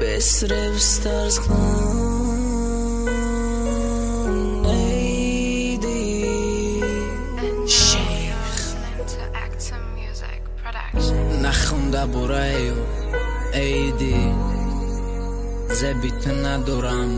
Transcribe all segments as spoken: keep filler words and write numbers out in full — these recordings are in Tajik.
Best rap stars clown A D Sheikh نخونده برایو A D زبیت ندارم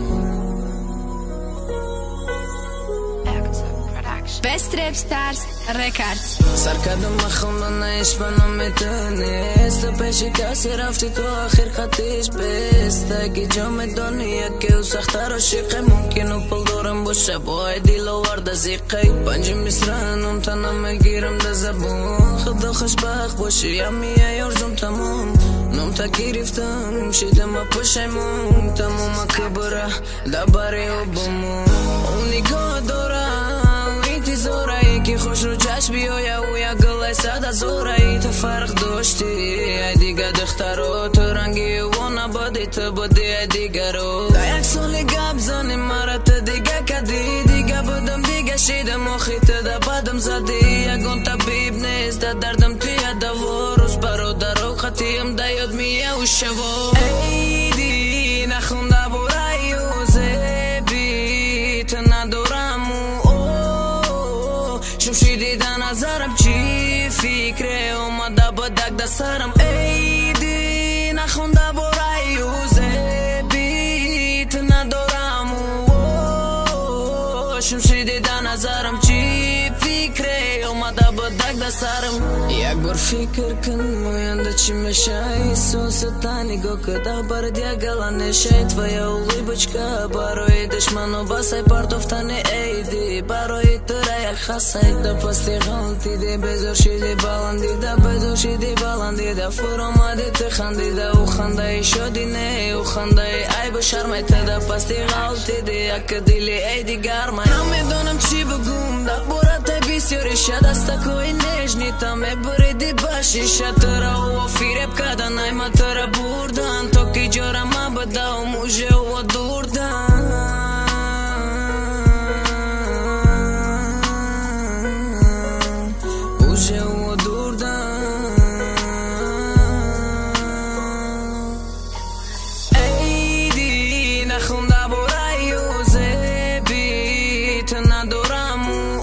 Best Rap Stars Records سرکدم مخونده نیش بنا میتونیست تو پیشی کسی رفتی تو آخر خطیش بیست اگه جا میدانی که او سخته را شیقه ممکن و پل دارم باشه باید دیل آورده زیقه پنجی مصرانم تنم میگیرم ده زبون خدا خوشبخت باشی یا میه یارزم تمام نم تا گرفتم شیدم پشیمون تمام که بره دبری و بمون اون نگاه دارم زورایی که خوش رو چشم بیایه و یا گلای ساده زورایی تو فرق داشتی ای دیگه دخترو تو رنگی و نبادی تو بودی ای دیگه رو تا یک سالی گب زنی مرت دیگه کدی دیگه بودم دیگه شیدم و خیته ده بدم زدی یکون طبیب نیست ده دردم توی دوا روز برادر و خطیم ده یاد میه و شوا ای دی نخونده برای و زبی تو ندارم شمشی دیدن نظرم چی فکره اومده با دک ده سرم ای دی نخونده برای و زبیت ندارم شمشی دیدن نظرم چی فکره اومده با دک ده سرم یک بار فکر کن موینده چی میشه ایسوس تا نگاه کده برد یک گلانه شد твоя улыбочка برای دشمنو بسای پرتفتنی ای دی برای تره یک خسای ده پستی غلطی دی بزار شیدی بلندی ده بزار شیدی بلندی ده فر آمدی تو خندی ده او خنده ای شدی نه او خنده ای ای با شرمای ته ده پستی غلطی دی یک دیلی ای دی گرمای نمیدونم چی بگم ده برات بسیاری شد است کوی نجنی تا میبریدی باشی شتره و فیرب کدن ای ما تره بردن تو که جارم بده و موجه و دوردن موجه و دوردن ای دی نخونده برای و زبیت ندارم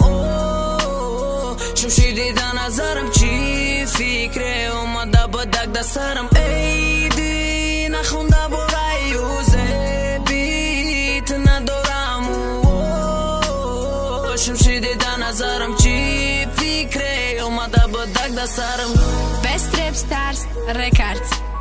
شمشی دیدن نظرم چی فکره اومده با دک ده سرم ای دی نخونده برای و زبیت ندارم شمشی دیدن نظرم چی فکره اومده با دک ده سرم Best Rap Stars Records